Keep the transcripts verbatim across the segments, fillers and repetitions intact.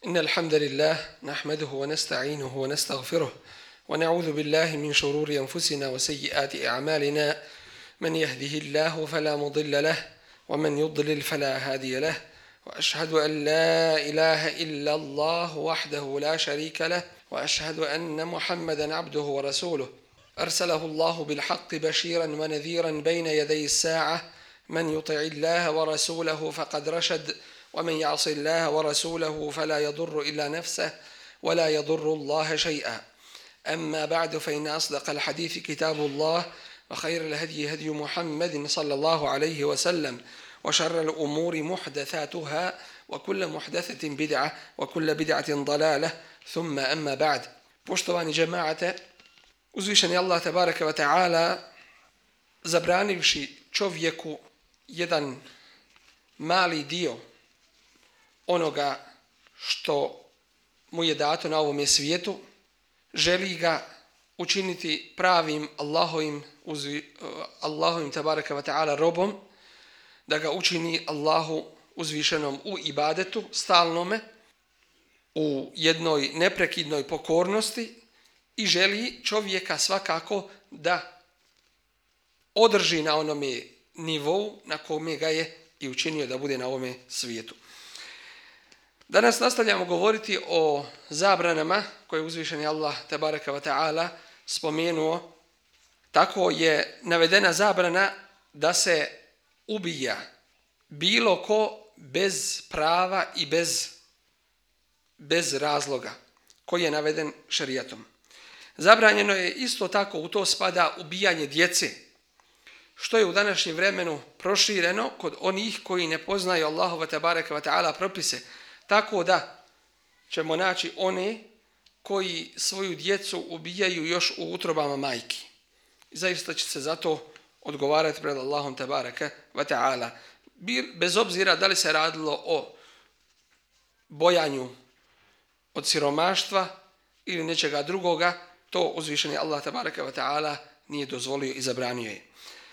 إن الحمد لله نحمده ونستعينه ونستغفره ونعوذ بالله من شرور أنفسنا وسيئات أعمالنا من يهده الله فلا مضل له ومن يضلل فلا هادي له وأشهد أن لا إله إلا الله وحده لا شريك له وأشهد أن محمدا عبده ورسوله أرسله الله بالحق بشيرا ونذيرا بين يدي الساعة من يطع الله ورسوله فقد رشد ومن يعص الله ورسوله فلا يضر إلا نفسه ولا يضر الله شيئا أما بعد فإن أصدق الحديث كتاب الله وخير الهدي هدي محمد صلى الله عليه وسلم وشر الأمور محدثاتها وكل محدثة بدعة وكل بدعة ضلالة ثم أما بعد. Poštovani džemaate, uzvišeni Allah tebareke ve taala zabranivši čovjeku jedan mali dio onoga što mu je dato na ovom svijetu, želi ga učiniti pravim Allahovim, Allahovim tebareke ve taala robom, da ga učini Allahu uzvišenom u ibadetu, stalnome, u jednoj neprekidnoj pokornosti i želi čovjeka svakako da održi na onome nivou na kome ga je i učinio da bude na ovome svijetu. Danas nastavljamo govoriti o zabranama koje je uzvišeni Allah tebareke ve taala spomenuo. Tako je navedena zabrana da se ubija bilo ko bez prava i bez, bez razloga koji je naveden šerijatom. Zabranjeno je isto tako, u to spada ubijanje djece, što je u današnjem vremenu prošireno kod onih koji ne poznaju Allahove tebareke ve taala propise, tako da ćemo naći one koji svoju djecu ubijaju još u utrobama majki. I zaista će se zato odgovarati pred Allahom tebareke ve taala. Bez obzira da li se radilo o bojanju od siromaštva ili nečega drugoga, to uzvišeni Allah tebareke ve taala nije dozvolio i zabranio je.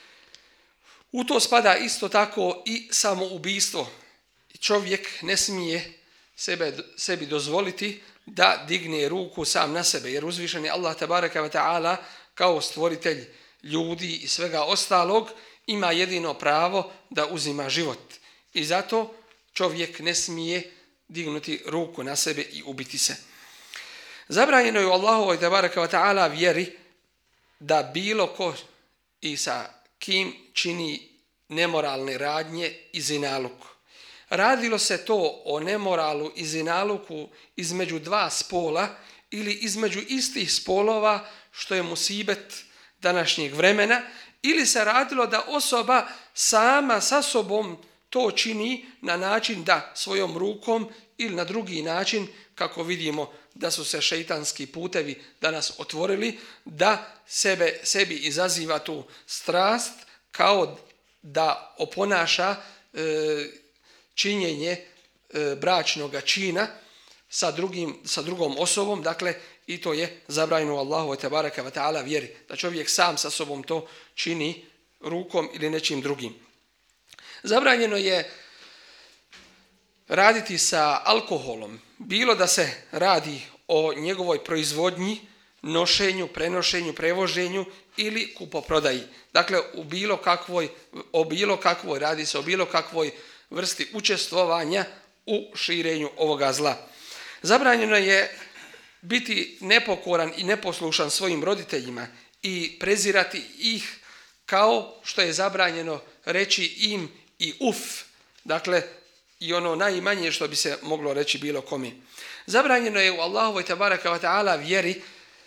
U to spada isto tako i samoubistvo. Čovjek ne smije sebe, sebi dozvoliti da digne ruku sam na sebe, jer uzvišeni Allah tebareke ve taala kao stvoritelj ljudi i svega ostalog ima jedino pravo da uzima život. I zato čovjek ne smije dignuti ruku na sebe i ubiti se. Zabranjeno je u Allahovoj tebareke ve taala vjeri da bilo ko i sa kim čini nemoralne radnje i zinaluk. Radilo se to o nemoralu i zinaluku između dva spola ili između istih spolova, što je musibet današnjeg vremena, ili se radilo da osoba sama sa sobom to čini na način da svojom rukom ili na drugi način, kako vidimo da su se šejtanski putevi danas otvorili, da sebe, sebi izaziva tu strast kao da oponaša e, činjenje e, bračnog čina sa, drugim, sa drugom osobom, dakle i to je zabranjeno u Allahu tebareke ve taala vjeri, da čovjek sam sa sobom to čini rukom ili nečim drugim. Zabranjeno je raditi sa alkoholom, bilo da se radi o njegovoj proizvodnji, nošenju, prenošenju, prevoženju ili kupoprodaji. Dakle, u bilo kakvoj, o bilo kakvoj, radi se o bilo kakvoj vrsti učestvovanja u širenju ovoga zla. Zabranjeno je biti nepokoran i neposlušan svojim roditeljima i prezirati ih, kao što je zabranjeno reći im i uf, dakle i ono najmanje što bi se moglo reći bilo kome. Zabranjeno je u Allahovoj tebareke ve taala vjeri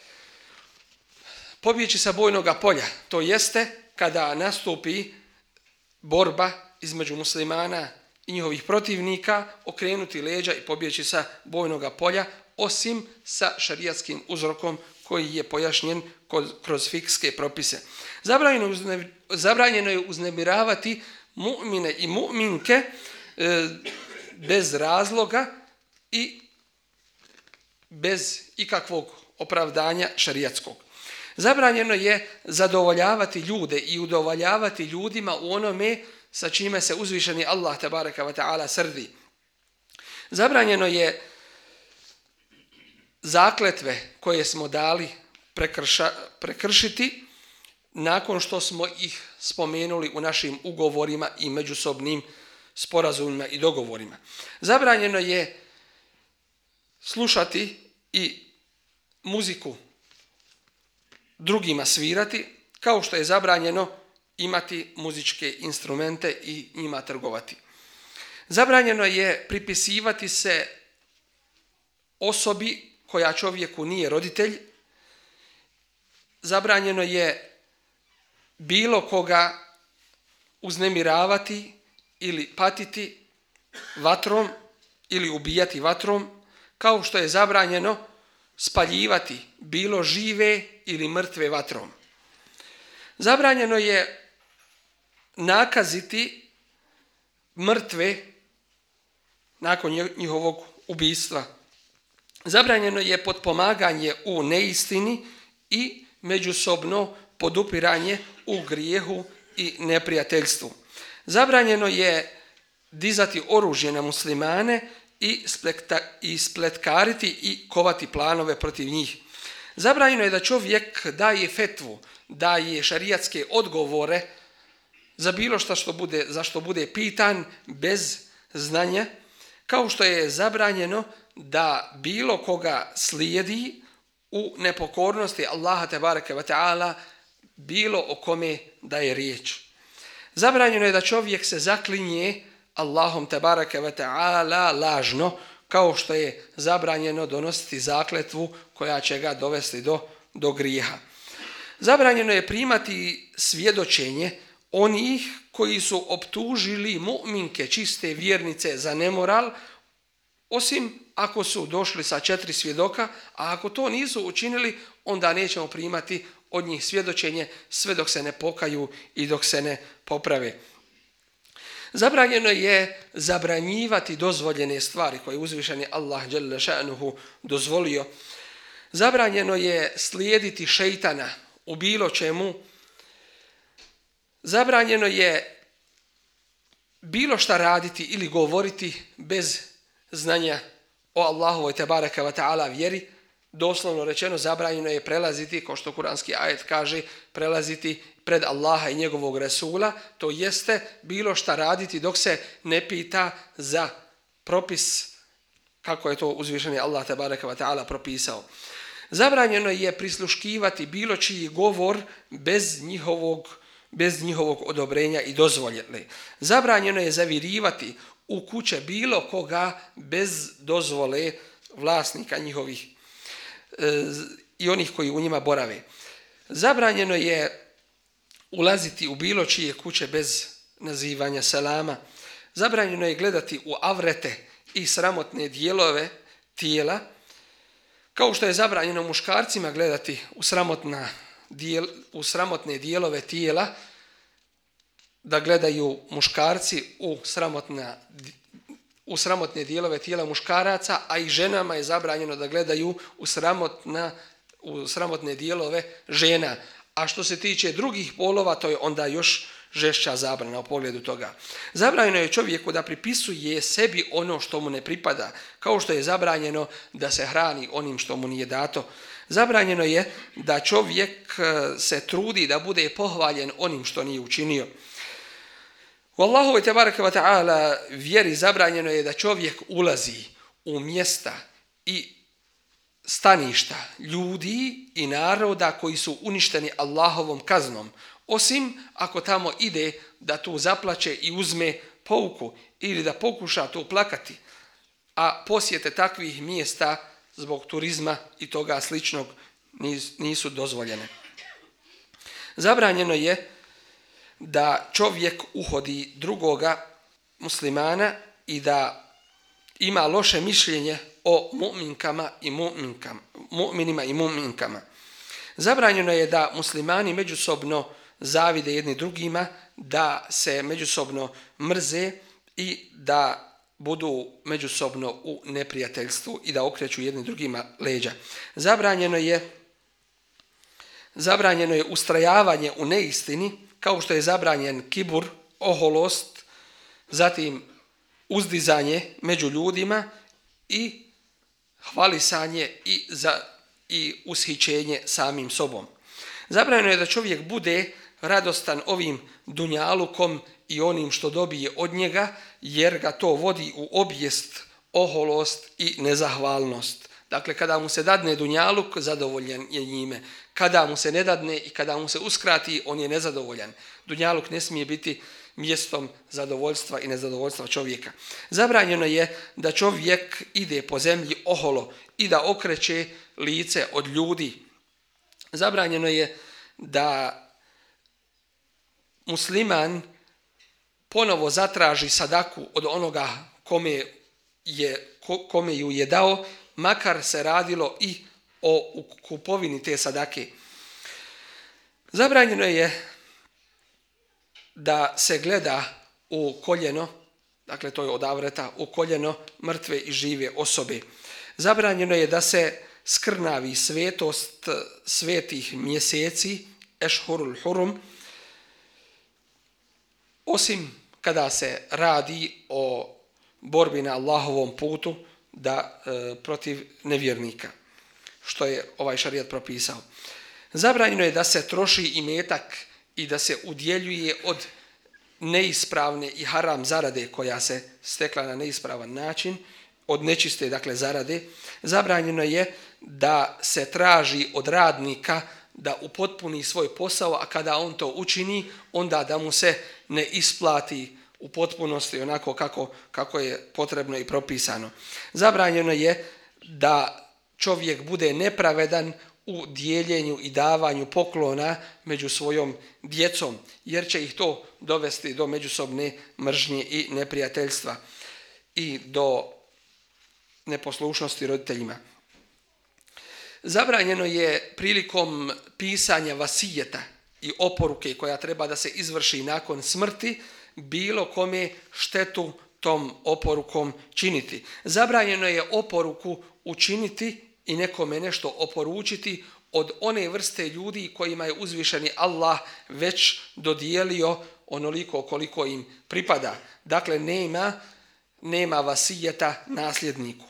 pobjeći sa bojnoga polja, to jeste kada nastupi borba između muslimana i njihovih protivnika, okrenuti leđa i pobjeći sa bojnoga polja, osim sa šarijatskim uzrokom koji je pojašnjen kroz fikske propise. Zabranjeno, zabranjeno je uznemiravati mu'mine i mu'minke e, bez razloga i bez ikakvog opravdanja šarijatskog. Zabranjeno je zadovoljavati ljude i udovoljavati ljudima u onome sa čime se uzvišeni Allah tebareke ve taala srdi. Zabranjeno je zakletve koje smo dali prekrša, prekršiti nakon što smo ih spomenuli u našim ugovorima i međusobnim sporazumima i dogovorima. Zabranjeno je slušati i muziku drugima svirati, kao što je zabranjeno imati muzičke instrumente i njima trgovati. Zabranjeno je pripisivati se osobi koja čovjeku nije roditelj. Zabranjeno je bilo koga uznemiravati ili patiti vatrom ili ubijati vatrom, kao što je zabranjeno spaljivati bilo žive ili mrtve vatrom. Zabranjeno je nakaziti mrtve nakon njihovog ubijstva. Zabranjeno je potpomaganje u neistini i međusobno podupiranje u grijehu i neprijateljstvu. Zabranjeno je dizati oružje na muslimane i, splekta, i spletkariti i kovati planove protiv njih. Zabranjeno je da čovjek daje fetvu, daje šarijatske odgovore za bilo šta što bude, za što bude pitan bez znanja, kao što je zabranjeno da bilo koga slijedi u nepokornosti Allaha tebareke ve taala, bilo o kome da je riječ. Zabranjeno je da čovjek se zaklinje Allahom tebareke ve taala lažno, kao što je zabranjeno donositi zakletvu koja će ga dovesti do, do grijeha. Zabranjeno je primati svjedočenje onih koji su optužili mu'minke, čiste vjernice, za nemoral, osim ako su došli sa četiri svjedoka, a ako to nisu učinili, onda nećemo primati od njih svjedočenje sve dok se ne pokaju i dok se ne poprave. Zabranjeno je zabranjivati dozvoljene stvari koje je uzvišeni Allah dželle šanuhu dozvolio. Zabranjeno je slijediti šejtana u bilo čemu. Zabranjeno je bilo šta raditi ili govoriti bez znanja o Allahovoj tebareke ve taala vjeri. Doslovno rečeno, zabranjeno je prelaziti, kao što kuranski ajet kaže, prelaziti pred Allaha i njegovog Resula, to jeste bilo šta raditi dok se ne pita za propis kako je to uzvišeni Allah tebareke ve taala propisao. Zabranjeno je prisluškivati bilo čiji govor bez njihovog, bez njihovog odobrenja i dozvoljene. Zabranjeno je zavirivati u kuće bilo koga bez dozvole vlasnika njihovih e, i onih koji u njima borave. Zabranjeno je ulaziti u bilo čije kuće bez nazivanja selama. Zabranjeno je gledati u avrete i sramotne dijelove tijela, kao što je zabranjeno muškarcima gledati u, sramotna dijel, u sramotne dijelove tijela, da gledaju muškarci u, sramotna, u sramotne dijelove tijela muškaraca, a i ženama je zabranjeno da gledaju u, sramotna, u sramotne dijelove žena. A što se tiče drugih polova, to je onda još žešća zabrana u pogledu toga. Zabranjeno je čovjeku da pripisuje sebi ono što mu ne pripada, kao što je zabranjeno da se hrani onim što mu nije dato. Zabranjeno je da čovjek se trudi da bude pohvaljen onim što nije učinio. U Allahovoj tebareke ve taala vjeri zabranjeno je da čovjek ulazi u mjesta i staništa ljudi i naroda koji su uništeni Allahovom kaznom, osim ako tamo ide da tu zaplače i uzme pouku ili da pokuša tu plakati, a posjete takvih mjesta zbog turizma i toga sličnog nisu dozvoljene. Zabranjeno je da čovjek uhodi drugoga muslimana i da ima loše mišljenje o mu'minkama i mu'minkama, mu'minima i mu'minkama. Zabranjeno je da muslimani međusobno zavide jedni drugima, da se međusobno mrze i da budu međusobno u neprijateljstvu i da okreću jedni drugima leđa. Zabranjeno je, zabranjeno je ustrajavanje u neistini, kao što je zabranjen kibur, oholost, zatim uzdizanje među ljudima i hvalisanje i, za, i ushićenje samim sobom. Zabranjeno je da čovjek bude radostan ovim dunjalukom i onim što dobije od njega, jer ga to vodi u obijest, oholost i nezahvalnost. Dakle, kada mu se dadne dunjaluk, zadovoljan je njime. Kada mu se ne dadne i kada mu se uskrati, on je nezadovoljan. Dunjaluk ne smije biti mjestom zadovoljstva i nezadovoljstva čovjeka. Zabranjeno je da čovjek ide po zemlji oholo i da okreće lice od ljudi. Zabranjeno je da musliman ponovo zatraži sadaku od onoga kome, je, kome ju je dao, makar se radilo i o kupovini te sadake. Zabranjeno je da se gleda u koljeno, dakle to je od avreta, u koljeno mrtve i žive osobe. Zabranjeno je da se skrnavi svetost svetih mjeseci, ešhurul hurum, osim kada se radi o borbi na Allahovom putu da e, protiv nevjernika, što je ovaj šarijat propisao. Zabranjeno je da se troši imetak i da se udjeljuje od neispravne i haram zarade koja se stekla na neispravan način, od nečiste, dakle, zarade. Zabranjeno je da se traži od radnika da upotpuni svoj posao, a kada on to učini, onda da mu se ne isplati u potpunosti onako kako, kako je potrebno i propisano. Zabranjeno je da čovjek bude nepravedan u dijeljenju i davanju poklona među svojom djecom, jer će ih to dovesti do međusobne mržnje i neprijateljstva i do neposlušnosti roditeljima. Zabranjeno je prilikom pisanja vasijeta i oporuke koja treba da se izvrši nakon smrti bilo kome štetu tom oporukom činiti. Zabranjeno je oporuku učiniti i nekome nešto oporučiti od one vrste ljudi kojima je uzvišeni Allah već dodijelio onoliko koliko im pripada. Dakle, nema, nema vasijeta nasljedniku.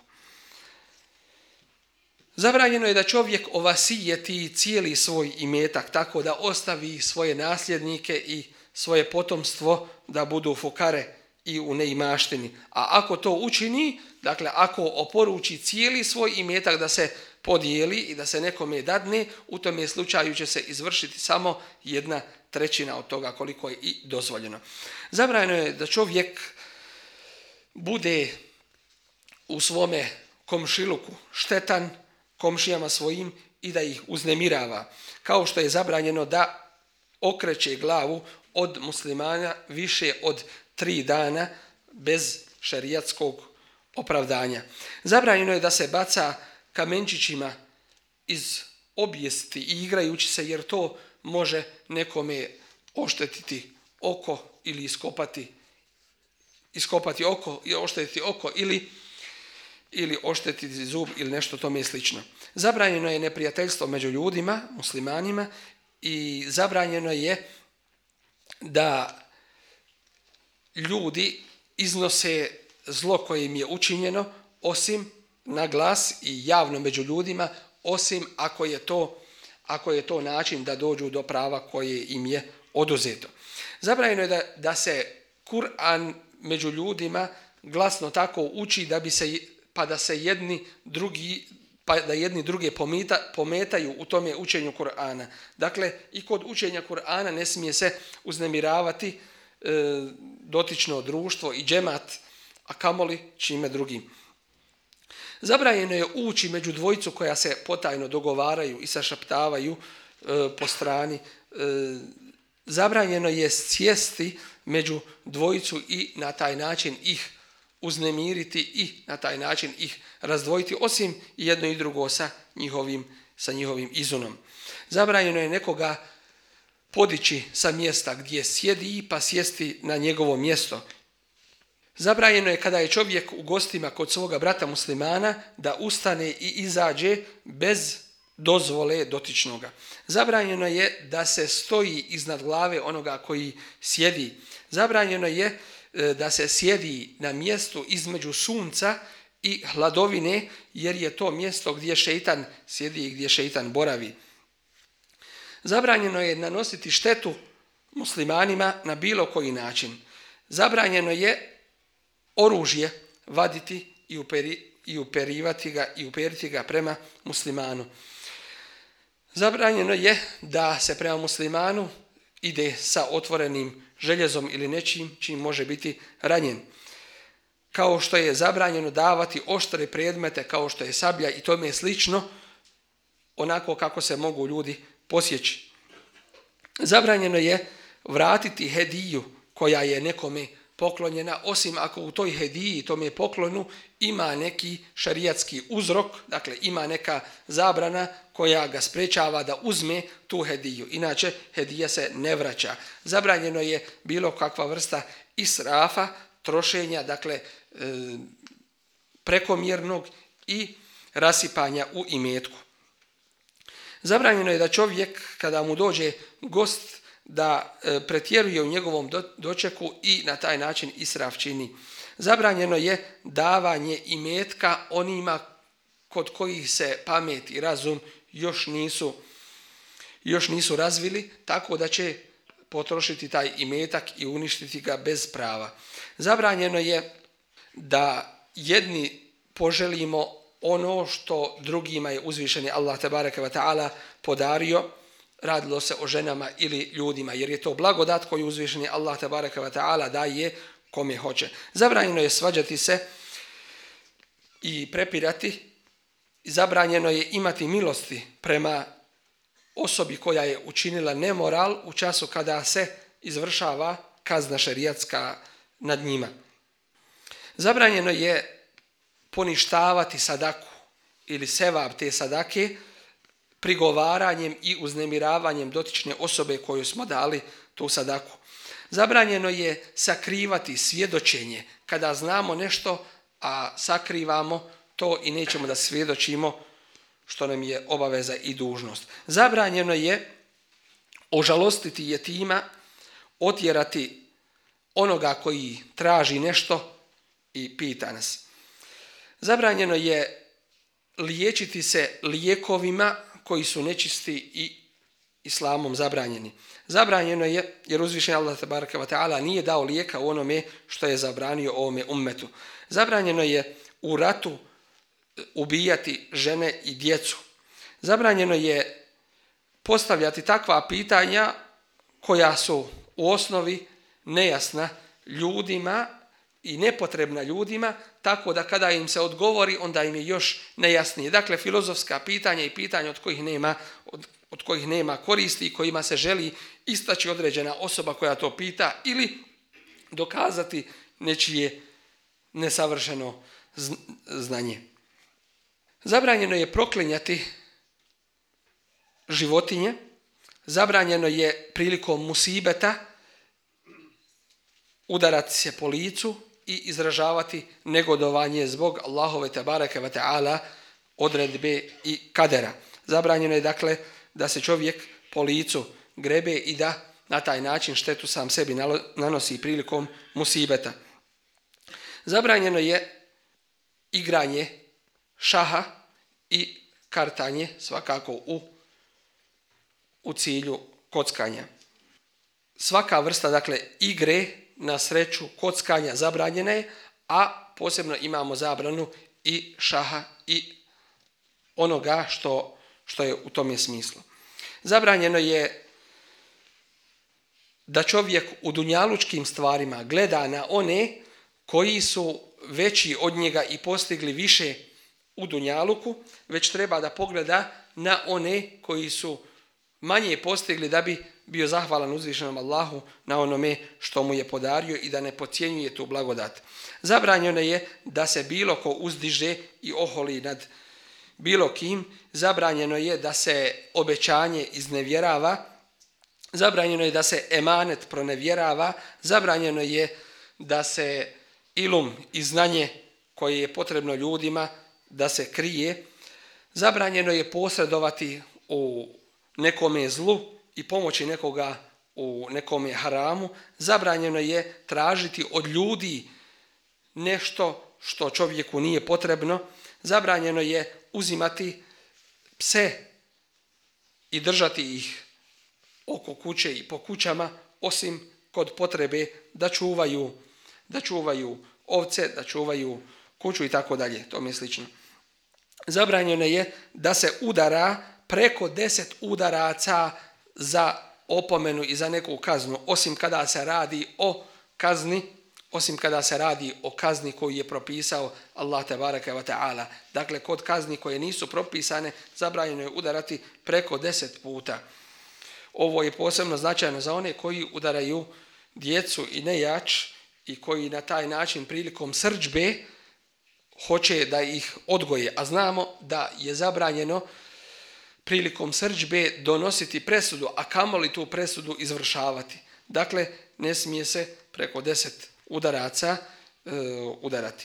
Zabranjeno je da čovjek ovasijeti cijeli svoj imetak tako da ostavi svoje nasljednike i svoje potomstvo da budu fukare i u neimaštini. A ako to učini, dakle ako oporuči cijeli svoj imetak da se podijeli i da se nekome dadne, u tome slučaju će se izvršiti samo jedna trećina od toga koliko je i dozvoljeno. Zabranjeno je da čovjek bude u svome komšiluku štetan komšijama svojim i da ih uznemirava, kao što je zabranjeno da okreće glavu od muslimana više od tri dana bez šerijatskog opravdanja. Zabranjeno je da se baca kamenčićima iz obijesti i igrajući se, jer to može nekome oštetiti oko ili iskopati, iskopati oko i oštetiti oko ili ili oštetiti zub ili nešto tome slično. Zabranjeno je neprijateljstvo među ljudima, muslimanima, i zabranjeno je da ljudi iznose zlo koje im je učinjeno, osim na glas i javno među ljudima, osim ako je to, ako je to način da dođu do prava koje im je oduzeto. Zabranjeno je da, da se Kur'an među ljudima glasno tako uči da bi se pa da se jedni drugi pa da jedni druge pometa, pometaju u tome učenju Kur'ana. Dakle, i kod učenja Kur'ana ne smije se uznemiravati e, dotično društvo i džemat, a kamoli čime drugim. Zabranjeno je ući među dvojicu koja se potajno dogovaraju i sašaptavaju e, po strani. E, zabranjeno je sjesti među dvojicu i na taj način ih uznemiriti i na taj način ih razdvojiti, osim jedno i drugo sa njihovim, sa njihovim izunom. Zabranjeno je nekoga podići sa mjesta gdje sjedi pa sjesti na njegovo mjesto. Zabranjeno je kada je čovjek u gostima kod svoga brata muslimana da ustane i izađe bez dozvole dotičnoga. Zabranjeno je da se stoji iznad glave onoga koji sjedi. Zabranjeno je da se sjedi na mjestu između sunca i hladovine, jer je to mjesto gdje šejtan sjedi i gdje šejtan boravi. Zabranjeno je nanositi štetu muslimanima na bilo koji način. Zabranjeno je oružje vaditi i, uperi, i uperivati ga i uperiti ga prema muslimanu. Zabranjeno je da se prema muslimanu ide sa otvorenim željezom ili nečim čim može biti ranjen. Kao što je zabranjeno davati oštre predmete kao što je sablja i tome slično, onako kako se mogu ljudi posjeći. Zabranjeno je vratiti hediju koja je nekome poklonjena, osim ako u toj hediji, tome poklonu, ima neki šarijatski uzrok, dakle ima neka zabrana koja ga sprečava da uzme tu hediju. Inače, hedija se ne vraća. Zabranjeno je bilo kakva vrsta israfa, trošenja, dakle e, prekomjernog i rasipanja u imetku. Zabranjeno je da čovjek, kada mu dođe gost, da e, pretjeruje u njegovom do, dočeku i na taj način israf čini. Zabranjeno je davanje imetka onima kod kojih se pamet i razum još nisu, još nisu razvili, tako da će potrošiti taj imetak i uništiti ga bez prava. Zabranjeno je da jedni poželimo ono što drugima je uzvišeni Allah tebareke ve taala podario, radilo se o ženama ili ljudima, jer je to blagodat koju uzvišeni Allah tebareke ve taala daje kome hoće. Zabranjeno je svađati se i prepirati. Zabranjeno je imati milosti prema osobi koja je učinila nemoral u času kada se izvršava kazna šerijatska nad njima. Zabranjeno je poništavati sadaku ili sevab te sadake prigovaranjem i uznemiravanjem dotične osobe koju smo dali tu sadaku. Zabranjeno je sakrivati svjedočenje kada znamo nešto, a sakrivamo to i nećemo da svjedočimo, što nam je obaveza i dužnost. Zabranjeno je ožalostiti jetima, otjerati onoga koji traži nešto i pita nas. Zabranjeno je liječiti se lijekovima koji su nečisti i islamom zabranjeni. Zabranjeno je, jer uzvišeni Allah tebareke ve taala nije dao lijeka u onome što je zabranio ovome ummetu. Zabranjeno je u ratu ubijati žene i djecu. Zabranjeno je postavljati takva pitanja koja su u osnovi nejasna ljudima i nepotrebna ljudima, tako da kada im se odgovori, onda im je još nejasnije. Dakle, filozofska pitanja i pitanja od kojih nema, od, od kojih nema koristi i kojima se želi istaći određena osoba koja to pita ili dokazati nečije nesavršeno znanje. Zabranjeno je proklinjati životinje, zabranjeno je prilikom musibeta udarati se po licu i izražavati negodovanje zbog Allahove tebareke ve taala odredbe i kadera. Zabranjeno je dakle da se čovjek po licu grebe i da na taj način štetu sam sebi nanosi prilikom musibeta. Zabranjeno je igranje šaha i kartanje svakako u, u cilju kockanja. Svaka vrsta dakle igre na sreću kockanja zabranjena je, a posebno imamo zabranu i šaha i onoga što, što je u tome smislu. Zabranjeno je da čovjek u dunjalučkim stvarima gleda na one koji su veći od njega i postigli više u dunjaluku, već treba da pogleda na one koji su manje postigli da bi bio zahvalan uzvišenom Allahu na onome što mu je podario i da ne podcjenjuje tu blagodat. Zabranjeno je da se bilo ko uzdiže i oholi nad bilo kim. Zabranjeno je da se obećanje iznevjerava. Zabranjeno je da se emanet pronevjerava. Zabranjeno je da se ilum i znanje koje je potrebno ljudima da se krije. Zabranjeno je posredovati u nekome zlu i pomoći nekoga u nekome haramu. Zabranjeno je tražiti od ljudi nešto što čovjeku nije potrebno. Zabranjeno je uzimati pse i držati ih oko kuće i po kućama, osim kod potrebe da čuvaju, da čuvaju ovce, da čuvaju kuću i tako dalje, to mi je slično. Zabranjeno je da se udara preko deset udaraca za opomenu i za neku kaznu, osim kada se radi o kazni, osim kada se radi o kazni koju je propisao Allah tebareke ve taala. Dakle, kod kazni koje nisu propisane, zabranjeno je udarati preko deset puta. Ovo je posebno značajno za one koji udaraju djecu i nejač i koji na taj način prilikom srdžbe hoće da ih odgoje. A znamo da je zabranjeno prilikom srdžbe donositi presudu, a kamoli tu presudu izvršavati. Dakle, ne smije se preko deset udaraca e, udarati.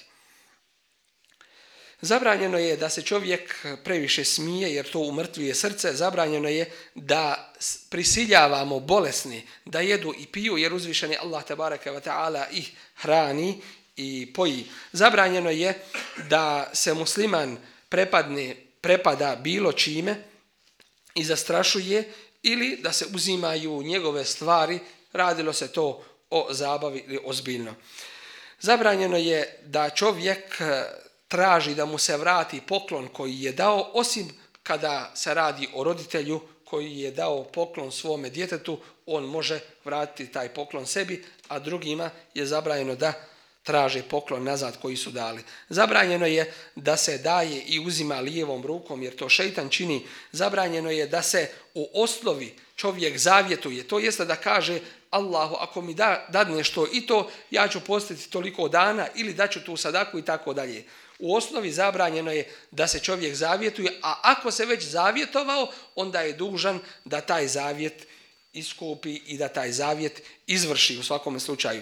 Zabranjeno je da se čovjek previše smije jer to umrtvuje srce. Zabranjeno je da prisiljavamo bolesni da jedu i piju jer uzvišeni Allah tebareke ve taala ih hrani i poji. Zabranjeno je da se musliman prepadne, prepada bilo čime i zastrašuje ili da se uzimaju njegove stvari, radilo se to o zabavi ili ozbiljno. Zabranjeno je da čovjek traži da mu se vrati poklon koji je dao, osim kada se radi o roditelju koji je dao poklon svome djetetu, on može vratiti taj poklon sebi, a drugima je zabranjeno da traže poklon nazad koji su dali. Zabranjeno je da se daje i uzima lijevom rukom jer to šejtan čini. Zabranjeno je da se u osnovi čovjek zavjetuje, to jeste da kaže Allahu ako mi da, dadne što i to, ja ću postiti toliko dana ili daću tu sadaku i tako dalje. U osnovi zabranjeno je da se čovjek zavjetuje, a ako se već zavjetovao, onda je dužan da taj zavjet iskupi i da taj zavjet izvrši u svakom slučaju.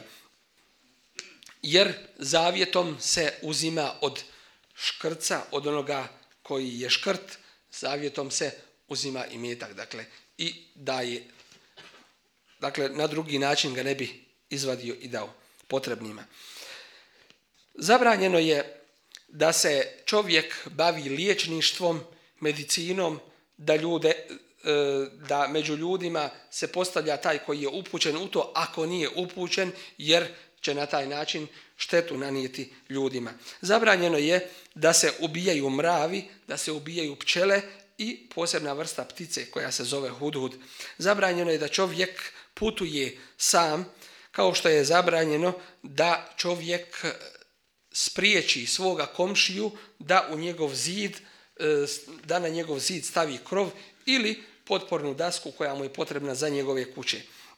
Jer zavjetom se uzima od škrca, od onoga koji je škrt, zavjetom se uzima imetak, dakle, i daje, dakle, na drugi način ga ne bi izvadio i dao potrebnima. Zabranjeno je da se čovjek bavi liječništvom, medicinom, da ljude, da među ljudima se postavlja taj koji je upućen u to, ako nije upućen, jer će na taj način štetu nanijeti ljudima. Zabranjeno je da se ubijaju mravi, da se ubijaju pčele i posebna vrsta ptice koja se zove hudhud. Zabranjeno je da čovjek putuje sam, kao što je zabranjeno da čovjek spriječi svoga komšiju da u njegov zid, da na njegov zid stavi krov ili potpornu dasku koja mu je potrebna za njegove kuće.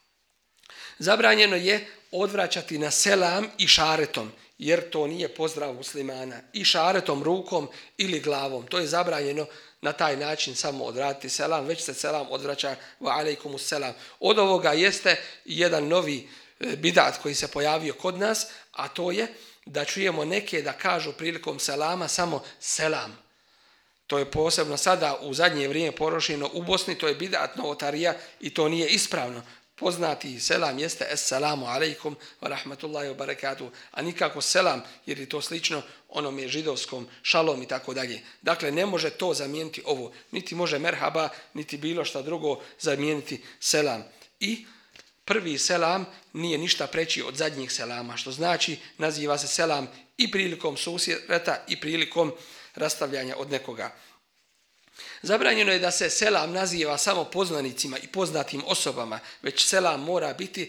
Zabranjeno je odvraćati na selam i šaretom, jer to nije pozdrav muslimana. I šaretom, rukom ili glavom. To je zabranjeno na taj način samo odvratiti selam, već se selam odvraća wa alejkumus selam. Od ovoga jeste jedan novi bidat koji se pojavio kod nas, a to je da čujemo neke da kažu prilikom selama samo selam. To je posebno sada u zadnje vrijeme porošeno u Bosni, to je bidat novotarija i to nije ispravno. Poznati selam jeste assalamu alaikum wa rahmatullahi wa barakatuh, a nikako selam jer je to slično onome židovskom šalom i tako dalje. Dakle, ne može to zamijeniti ovo, niti može merhaba, niti bilo šta drugo zamijeniti selam. I prvi selam nije ništa preći od zadnjih selama, što znači naziva se selam i prilikom susreta i prilikom rastavljanja od nekoga. Zabranjeno je da se selam naziva samo poznanicima i poznatim osobama, već selam mora biti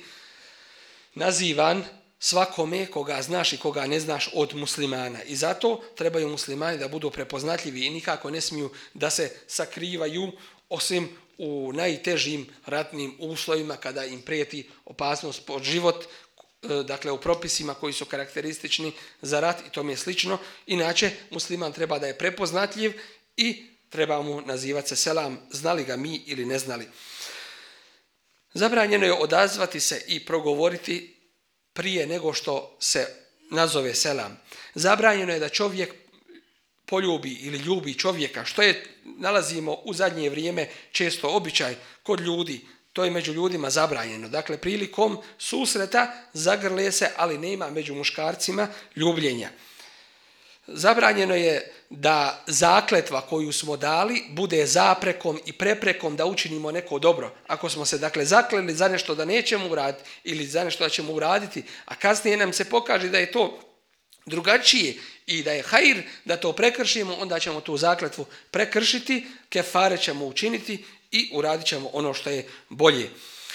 nazivan svakome koga znaš i koga ne znaš od muslimana. I zato trebaju muslimani da budu prepoznatljivi i nikako ne smiju da se sakrivaju osim u najtežim ratnim uslovima kada im prijeti opasnost po život, dakle u propisima koji su karakteristični za rat i tome slično. Inače, musliman treba da je prepoznatljiv i treba mu nazivati se selam, znali ga mi ili ne znali. Zabranjeno je odazvati se i progovoriti prije nego što se nazove selam. Zabranjeno je da čovjek poljubi ili ljubi čovjeka, što je, nalazimo u zadnje vrijeme često običaj kod ljudi, to je među ljudima zabranjeno. Dakle, prilikom susreta zagrle se, ali nema među muškarcima ljubljenja. Zabranjeno je da zakletva koju smo dali bude zaprekom i preprekom da učinimo neko dobro. Ako smo se dakle zakleli za nešto da nećemo uraditi ili za nešto da ćemo uraditi, a kasnije nam se pokaže da je to drugačije i da je hajr da to prekršimo, onda ćemo tu zakletvu prekršiti, kefare ćemo učiniti i uradit ćemo ono što je bolje.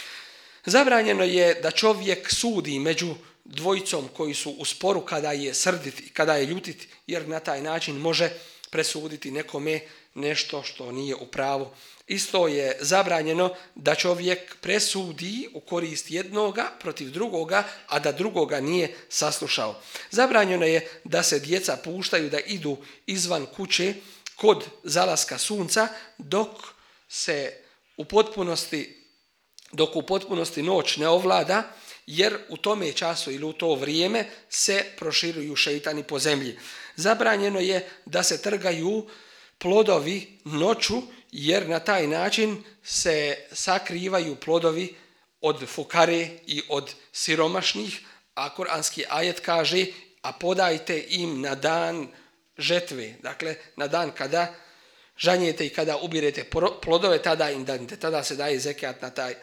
Zabranjeno je da čovjek sudi među dvojicom koji su u sporu kada je srdit i kada je ljutit, jer na taj način može presuditi nekome nešto što nije u pravu. Isto je zabranjeno da čovjek presudi u korist jednoga protiv drugoga, a da drugoga nije saslušao. Zabranjeno je da se djeca puštaju da idu izvan kuće kod zalaska sunca dok se u potpunosti dok u potpunosti noć ne ovlada, jer u tome času ili u to vrijeme se proširuju šeitani po zemlji. Zabranjeno je da se trgaju plodovi noću, jer na taj način se sakrivaju plodovi od fukare i od siromašnih, a kuranski ajet kaže: a podajte im na dan žetve, dakle na dan kada žanjete i kada ubirete plodove, tada im danite, tada se daje zekat na taj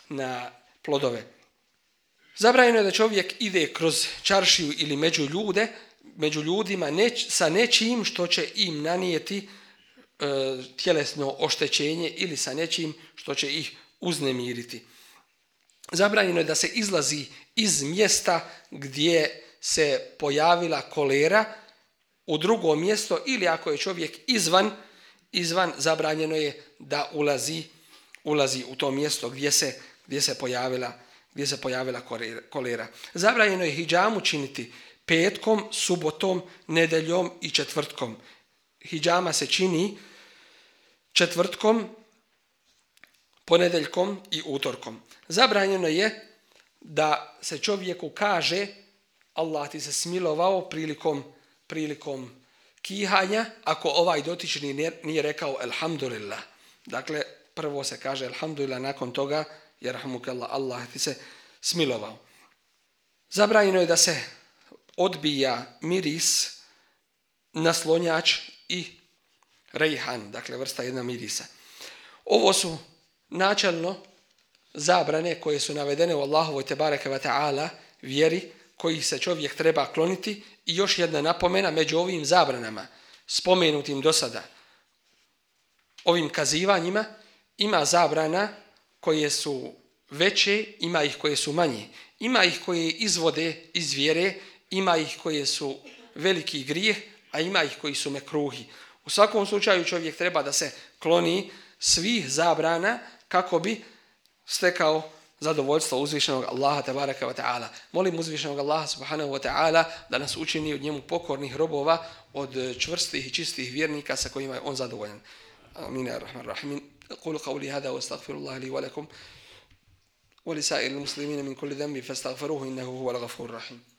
na plodove. Zabranjeno je da čovjek ide kroz čaršiju ili među ljude, među ljudima neć, sa nečim što će im nanijeti e, tjelesno oštećenje ili sa nečim što će ih uznemiriti. Zabranjeno je da se izlazi iz mjesta gdje se pojavila kolera u drugo mjesto, ili ako je čovjek izvan, izvan zabranjeno je da ulazi, ulazi u to mjesto gdje se, gdje se pojavila gdje se pojavila kolera. Zabranjeno je hidžamu činiti petkom, subotom, nedeljom i četvrtkom. Hidžama se čini četvrtkom, ponedeljkom i utorkom. Zabranjeno je da se čovjeku kaže Allah ti se smilovao prilikom, prilikom kihanja, ako ovaj dotični nije rekao elhamdulillah. Dakle, prvo se kaže elhamdulillah, nakon toga jerhamukallah, Allah ti se smilovao. Zabranjeno je da se odbija miris, naslonjač i rejhan, dakle vrsta jedna mirisa. Ovo su načelno zabrane koje su navedene u Allahovoj tebareke ve ta'ala vjeri, kojih se čovjek treba kloniti. I još jedna napomena, među ovim zabranama spomenutim do sada, ovim kazivanjima, ima zabrana koje su veće, ima ih koje su manje. Ima ih koje izvode iz vjere, ima ih koje su veliki grijeh, a ima ih koji su mekruhi. U svakom slučaju čovjek treba da se kloni svih zabrana kako bi stekao zadovoljstvo uzvišenog Allaha tabaraka wa ta'ala. Molim uzvišenog Allaha subhanahu wa ta'ala da nas učini od njemu pokornih robova, od čvrstih i čistih vjernika sa kojima je on zadovoljan. Amin ya rahman rahimin. أقول قولي هذا واستغفر الله لي ولكم ولسائر المسلمين من كل ذنب فاستغفروه إنه هو الغفور الرحيم.